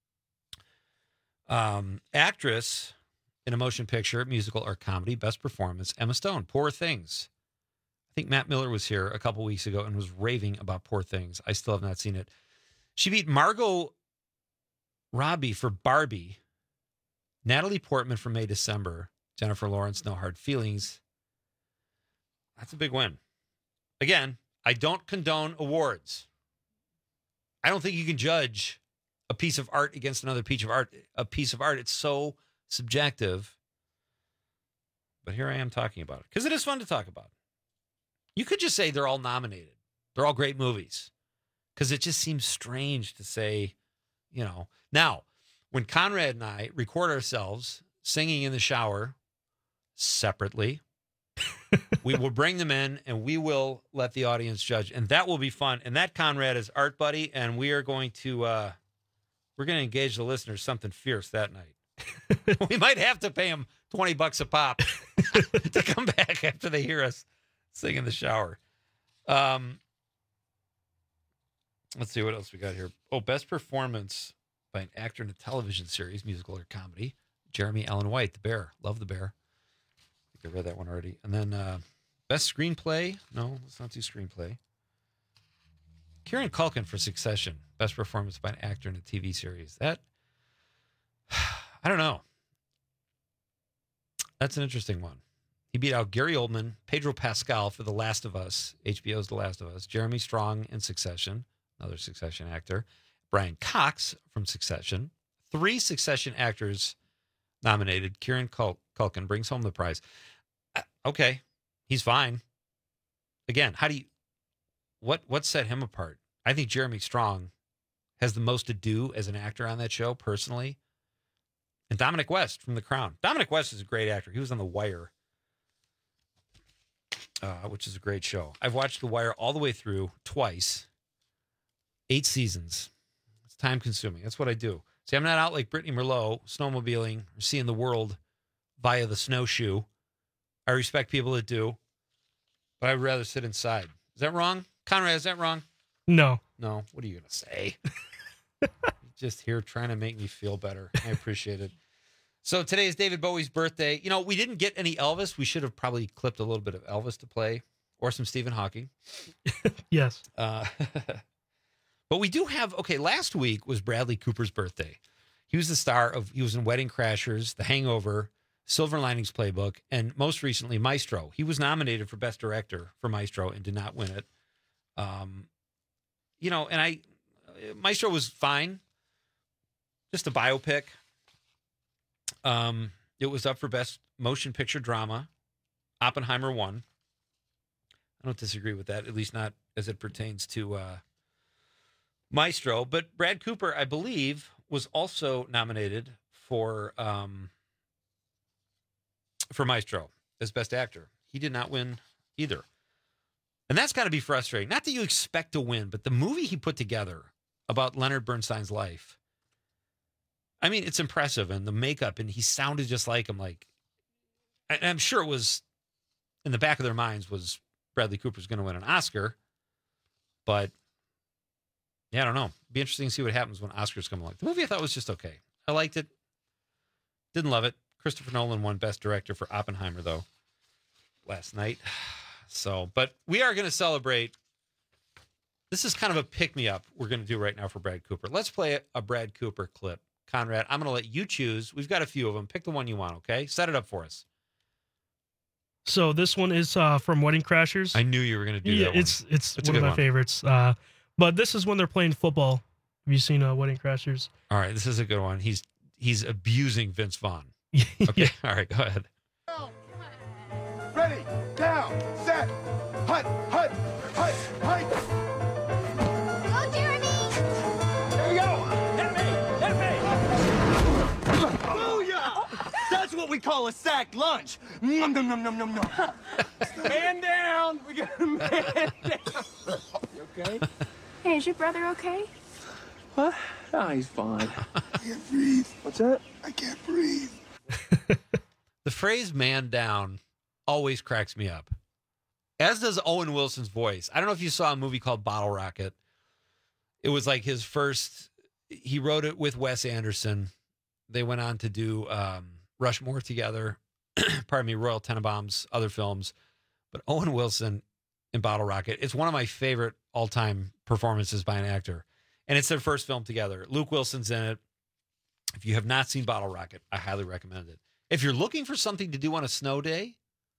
Actress in a motion picture, musical, or comedy, best performance, Emma Stone, Poor Things. I think Matt Miller was here a couple weeks ago and was raving about Poor Things. I still have not seen it. She beat Margot Robbie for Barbie, Natalie Portman for May December, Jennifer Lawrence, No Hard Feelings. That's a big win. Again, I don't condone awards. I don't think you can judge a piece of art against another piece of art. It's so subjective. But here I am talking about it because it is fun to talk about. You could just say they're all nominated. They're all great movies. Because it just seems strange to say, Now, when Conrad and I record ourselves singing in the shower separately, we will bring them in and we will let the audience judge. And that will be fun. And that Conrad is Art Buddy. And we are going to, engage the listeners something fierce that night. We might have to pay them $20 a pop to come back after they hear us sing in the shower. Let's see what else we got here. Oh, best performance by an actor in a television series, musical or comedy. Jeremy Allen White, The Bear. Love The Bear. I think I read that one already. And then best screenplay. No, let's not do screenplay. Kieran Culkin for Succession. Best performance by an actor in a TV series. That, I don't know. That's an interesting one. He beat out Gary Oldman, Pedro Pascal for The Last of Us, HBO's The Last of Us, Jeremy Strong in Succession, another Succession actor, Brian Cox from Succession. 3 Succession actors nominated. Kieran Culkin brings home the prize. Okay, he's fine. Again, what set him apart? I think Jeremy Strong has the most to do as an actor on that show, personally. And Dominic West from The Crown. Dominic West is a great actor. He was on The Wire, which is a great show. I've watched The Wire all the way through twice. 8 seasons. It's time consuming. That's what I do. See, I'm not out like Brittany Merlot, snowmobiling, or seeing the world via the snowshoe. I respect people that do, but I'd rather sit inside. Is that wrong? Conrad, is that wrong? No. No. What are you going to say? Just here trying to make me feel better. I appreciate it. So today is David Bowie's birthday. You know, we didn't get any Elvis. We should have probably clipped a little bit of Elvis to play or some Stephen Hawking. Yes. But we do have, okay, last week was Bradley Cooper's birthday. He was the star of, he was in Wedding Crashers, The Hangover, Silver Linings Playbook, and most recently Maestro. He was nominated for Best Director for Maestro and did not win it. You know, and Maestro was fine. Just a biopic. It was up for Best Motion Picture Drama. Oppenheimer won. I don't disagree with that, at least not as it pertains to Maestro. But Brad Cooper, I believe, was also nominated for Maestro as Best Actor. He did not win either. And that's got to be frustrating. Not that you expect to win, but the movie he put together about Leonard Bernstein's life, I mean, it's impressive. And the makeup, and he sounded just like him. Like, and I'm sure it was in the back of their minds was Bradley Cooper's going to win an Oscar. But yeah, I don't know. Be interesting to see what happens when Oscars come along. The movie I thought was just okay. I liked it. Didn't love it. Christopher Nolan won Best Director for Oppenheimer, though, last night. So, but we are going to celebrate. This is kind of a pick-me-up we're going to do right now for Brad Cooper. Let's play a Brad Cooper clip. Conrad, I'm going to let you choose. We've got a few of them. Pick the one you want, okay? Set it up for us. So this one is from Wedding Crashers. I knew you were going to do that one. It's one of my favorites. But this is when they're playing football. Have you seen Wedding Crashers? All right, this is a good one. He's abusing Vince Vaughn. Okay, Yeah. All right, go ahead. Ready, down, set, hut, hut, hut, hut. Go, Jeremy! There you go. Hit me! Booyah! That's what we call a sack lunch. Nom, nom, nom, nom, nom, nom. Man down. We got a man down. You okay? Hey, is your brother okay? What? Oh, he's fine. I can't breathe. What's that? I can't breathe. The phrase "man down" always cracks me up, as does Owen Wilson's voice. I don't know if you saw a movie called Bottle Rocket. It was like his first. He wrote it with Wes Anderson. They went on to do Rushmore together. Pardon me, Royal Tenenbaums, other films. But Owen Wilson in Bottle Rocket, it's one of my favorite all-time performances by an actor. And it's their first film together. Luke Wilson's in it. If you have not seen Bottle Rocket, I highly recommend it. If you're looking for something to do on a snow day,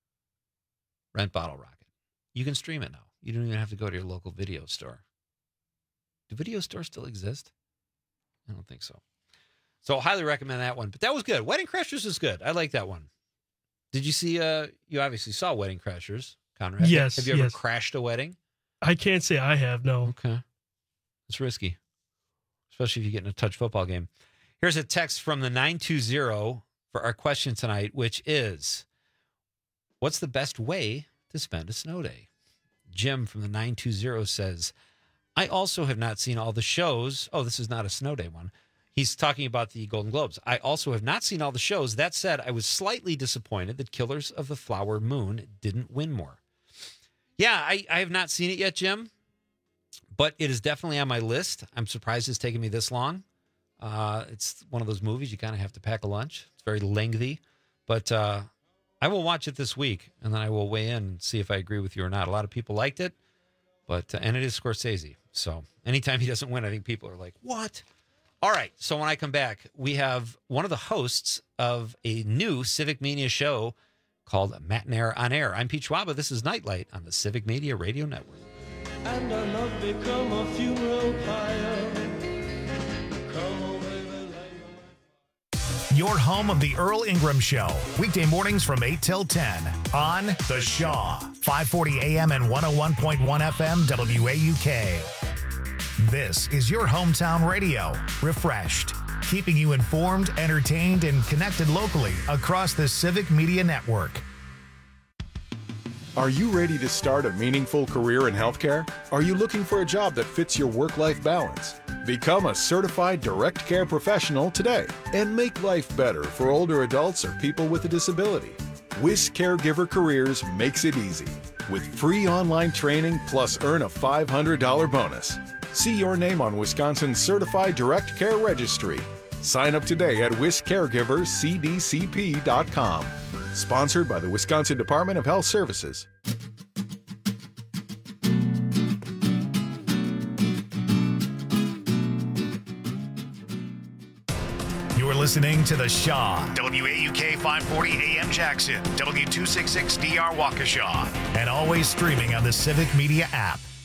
rent Bottle Rocket. You can stream it now. You don't even have to go to your local video store. Do video stores still exist? I don't think so. So I highly recommend that one. But that was good. Wedding Crashers is good. I like that one. Did you see, you obviously saw Wedding Crashers, Conrad. Yes. Have you ever crashed a wedding? I can't say I have, no. Okay. It's risky, especially if you get in a touch football game. Here's a text from the 920 for our question tonight, which is, what's the best way to spend a snow day? Jim from the 920 says, I also have not seen all the shows. Oh, this is not a snow day one. He's talking about the Golden Globes. I also have not seen all the shows. That said, I was slightly disappointed that Killers of the Flower Moon didn't win more. Yeah, I have not seen it yet, Jim, but it is definitely on my list. I'm surprised it's taken me this long. It's one of those movies you kind of have to pack a lunch. It's very lengthy, but I will watch it this week, and then I will weigh in and see if I agree with you or not. A lot of people liked it, but and it is Scorsese. So anytime he doesn't win, I think people are like, what? All right, so when I come back, we have one of the hosts of a new Civic Media show called Matinaire on Air. I'm Pete Schwaba. This is Nightlight on the Civic Media Radio Network. And our love become a funeral pyre. Your home of the Earl Ingram Show. Weekday mornings from 8 till 10 on The Shaw. 540 AM and 101.1 FM WAUK. This is your hometown radio. Refreshed. Keeping you informed, entertained, and connected locally across the Civic Media Network. Are you ready to start a meaningful career in healthcare? Are you looking for a job that fits your work-life balance? Become a certified direct care professional today and make life better for older adults or people with a disability. WIS Caregiver Careers makes it easy with free online training plus earn a $500 bonus. See your name on Wisconsin's Certified Direct Care Registry. Sign up today at wiscaregivercdcp.com. Sponsored by the Wisconsin Department of Health Services. You're listening to The Shaw, WAUK 540 AM Jackson, W266DR Waukesha, and always streaming on the Civic Media app.